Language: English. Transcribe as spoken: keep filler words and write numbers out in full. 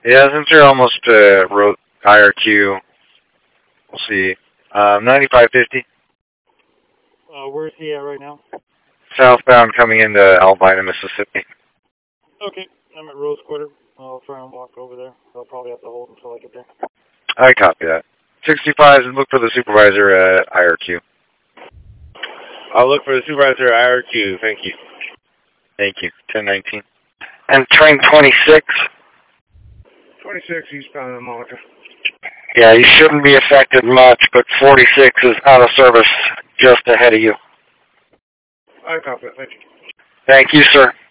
Yeah, since you're almost uh, road I R Q, we'll see. Um, ninety-five fifty. Uh, where's he at right now? Southbound coming into Albina, Mississippi. Okay, I'm at Rose Quarter. I'll try and walk over there. I'll probably have to hold until I get there. I copy that. sixty-five, and look for the supervisor at I R Q. I'll look for the supervisor at I R Q. Thank you. Thank you. ten nineteen. And train twenty-six. twenty-six eastbound in Monica. Yeah, you shouldn't be affected much, but forty-six is out of service just ahead of you. I copy it. Thank you. Thank you, sir.